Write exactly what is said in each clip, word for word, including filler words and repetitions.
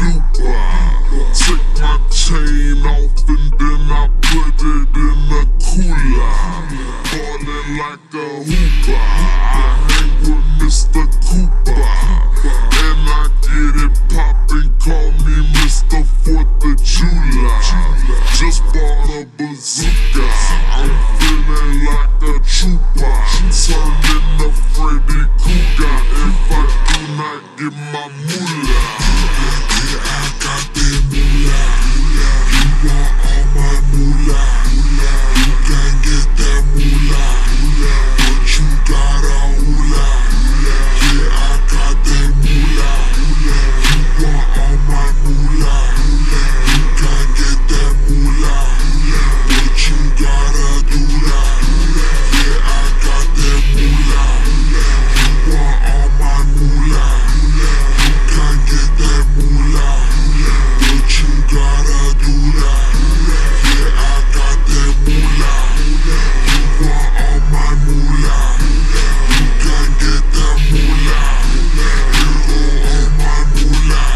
blooper. Take my chain off and then I put it in a cooler. Ballin' like a hooper. I hang with Mister Cooper, and I get it poppin'. Call me Mister Fourth of July. Just bought a bazooka. I'm feeling like a trooper. Turnin' a Freddy Krueger if I do not get my moolah. Yeah, I got that moolah. You want all my moolah? You can't get that moolah, but you got a hula. Yeah, I got that moolah. You want all my moolah? You can't get that moolah, but you got a dula. Yeah, I got that moolah. You want all my moolah? You can't get that moolah, but you got a dula. Yeah, I got that moolah. You want all my moolah? You can't get that moolah. You go all my moolah.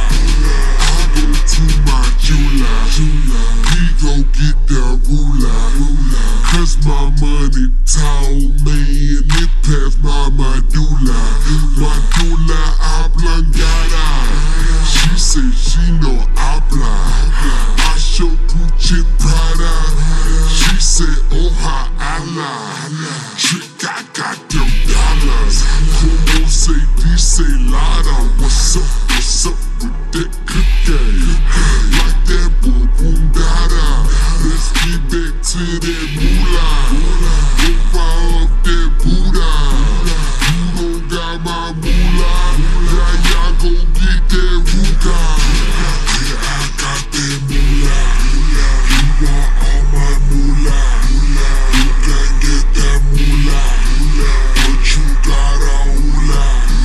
I go to my jeweler. He go get that ruler. Cause my money tall, man, it past my medulla. Medulla oblongata. She say she know habla. I show Gucci Prada. She say oh ha Allah. Trick, I got them dollars. Como say dice lada. What's up, what's up with that cookie? Like that boom boom dada. Let's get back to that moolah. Go fire up that Buddha. You don't got my moolah. Yeah, y'all go get that ruka. Yeah, I got that moolah. You want all my moolah? You can't get that moolah, but you got a hula.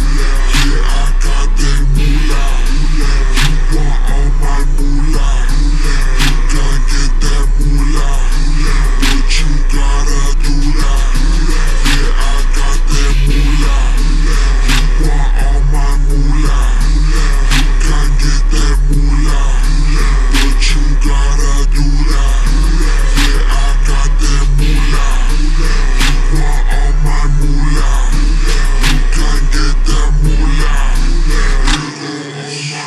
Yeah, I got that moolah. You want all my moolah? You can't get that moolah, but you got a dula. Yeah, I got that moolah. You want all my moolah? You can't get that moolah, but you got a dula. Yeah, I got that moolah. You want all my moolah? You can't get that moolah. You go all my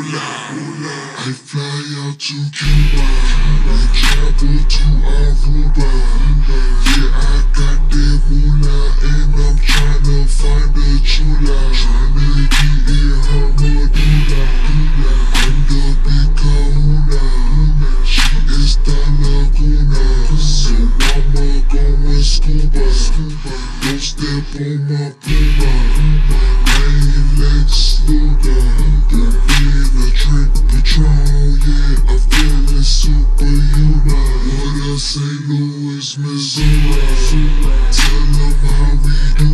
moolah. I fly out to Cuba, I travel to Aruba. Yeah, I got that moolah, and I'm tryna find a chula. Tryna get in her medulla. I'm the big kahuna. She is the Laguna. So I'ma go with scuba. Don't step on my puma. I ain't Lex Luger. Been a drink Patron, yeah, I'm feeling superhuman. What else, Saint Louis, Missouri? Tell them how we do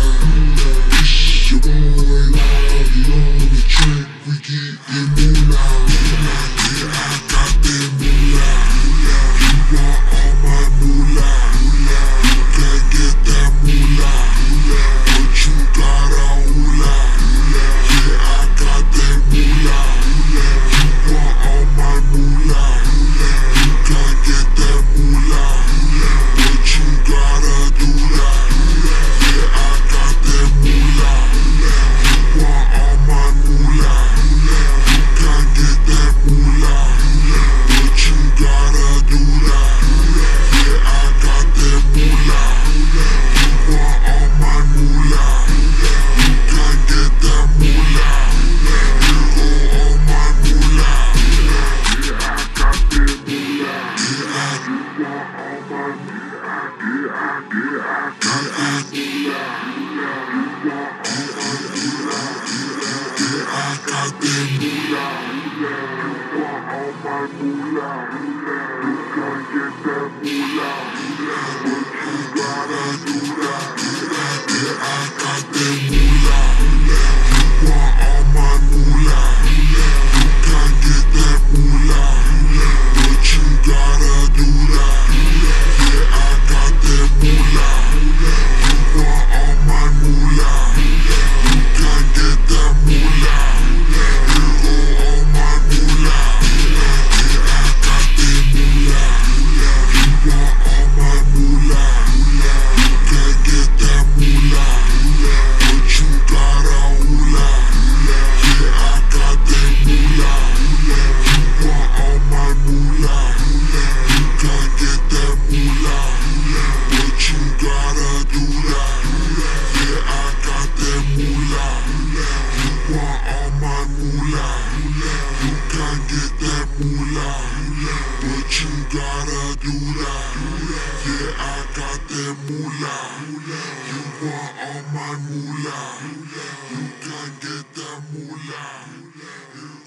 that. It's your boy Loud, he on the track, we gettin' moolah. Yeah, I got that moolah. You want all my moolah? You can't get that moolah, but you got a hula. Yeah, I got that moolah. You want all my moolah? You can't get that moolah, but you got a dula. Yeah, I got that moolah. You want all my moolah? You can't get that moolah, but you got a dula. Yeah, I got that moolah. You want all my moolah? You can't get that moolah. You go all my moolah. Yeah, I got that moolah. Yeah, I want all my moolah. Yeah, I, yeah, I got that moolah. You want all my moolah. Yeah, I got that moolah. You want all my moolah. You can't get that moolah, but you gotta do that. Yeah, I got that moolah. You want all my moolah? You can't get that moolah, but you gotta do that. Yeah, I got that moolah. You want all my moolah? You can't get that moolah. You go all my moolah. do that. Yeah, I got that moolah. You want all my moolah. You can get that moolah, but you gotta do that. Yeah, I got that moolah. You want all my moolah. You can get that moolah.